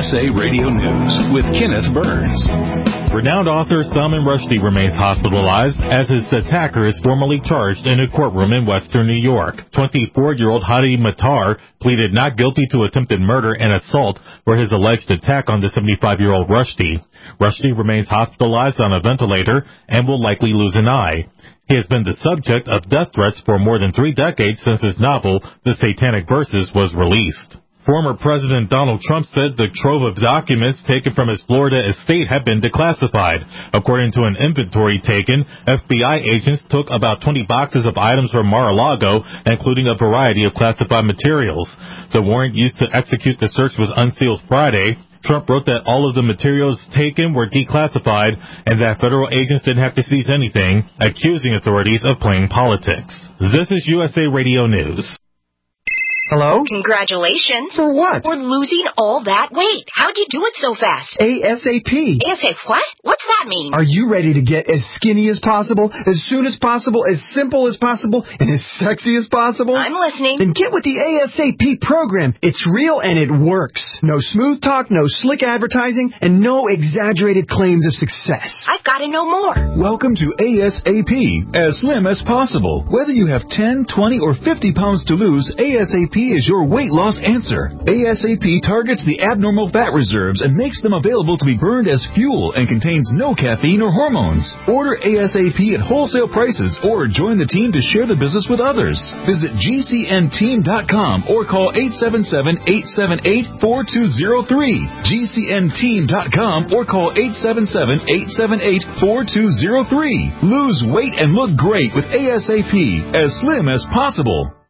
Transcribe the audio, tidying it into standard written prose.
USA Radio News with Kenneth Burns. Renowned author Salman Rushdie remains hospitalized as his attacker is formally charged in a courtroom in western New York. 24-year-old Hadi Matar pleaded not guilty to attempted murder and assault for his alleged attack on the 75-year-old Rushdie. Rushdie remains hospitalized on a ventilator and will likely lose an eye. He has been the subject of death threats for more than 3 decades since his novel, The Satanic Verses, was released. Former President Donald Trump said the trove of documents taken from his Florida estate had been declassified. According to an inventory taken, FBI agents took about 20 boxes of items from Mar-a-Lago, including a variety of classified materials. The warrant used to execute the search was unsealed Friday. Trump wrote that all of the materials taken were declassified and that federal agents didn't have to seize anything, accusing authorities of playing politics. This is USA Radio News. Hello? Congratulations. For what? For losing all that weight. How'd you do it so fast? ASAP. ASAP what? What's that mean? Are you ready to get as skinny as possible, as soon as possible, as simple as possible, and as sexy as possible? I'm listening. Then get with the ASAP program. It's real and it works. No smooth talk, no slick advertising, and no exaggerated claims of success. I've got to know more. Welcome to ASAP, as slim as possible. Whether you have 10, 20, or 50 pounds to lose, ASAP is your weight loss answer. ASAP targets the abnormal fat reserves and makes them available to be burned as fuel and contains no caffeine or hormones. Order ASAP at wholesale prices or join the team to share the business with others. Visit GCNteam.com or call 877-878-4203. GCNteam.com or call 877-878-4203. Lose weight and look great with ASAP, as slim as possible.